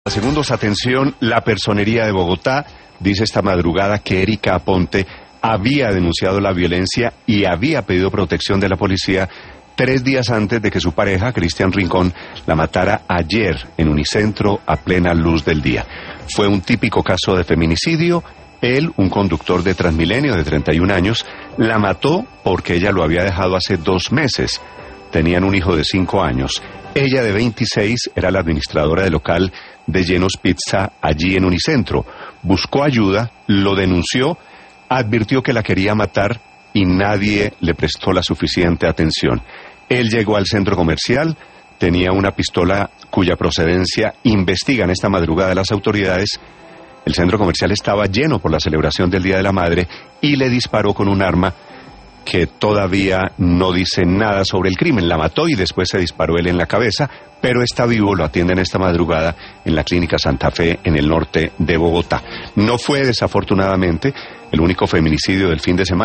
Segundos, atención, la Personería de Bogotá dice esta madrugada que Erika Aponte había denunciado la violencia y había pedido protección de la policía 3 días antes de que su pareja, Cristian Rincón, la matara ayer en Unicentro a plena luz del día. Fue un típico caso de feminicidio. Él, un conductor de Transmilenio de 31 años, la mató porque ella lo había dejado hace 2 meses. Tenían un hijo de 5 años. Ella, de 26, era la administradora del local de Llenos Pizza allí en Unicentro. Buscó ayuda, lo denunció, advirtió que la quería matar y nadie le prestó la suficiente atención. Él llegó al centro comercial, tenía una pistola cuya procedencia investigan esta madrugada las autoridades. El centro comercial estaba lleno por la celebración del Día de la Madre y le disparó con un arma que todavía no dice nada sobre el crimen. La mató y después se disparó él en la cabeza, pero está vivo, lo atienden esta madrugada en la Clínica Santa Fe en el norte de Bogotá. No fue, desafortunadamente, el único feminicidio del fin de semana.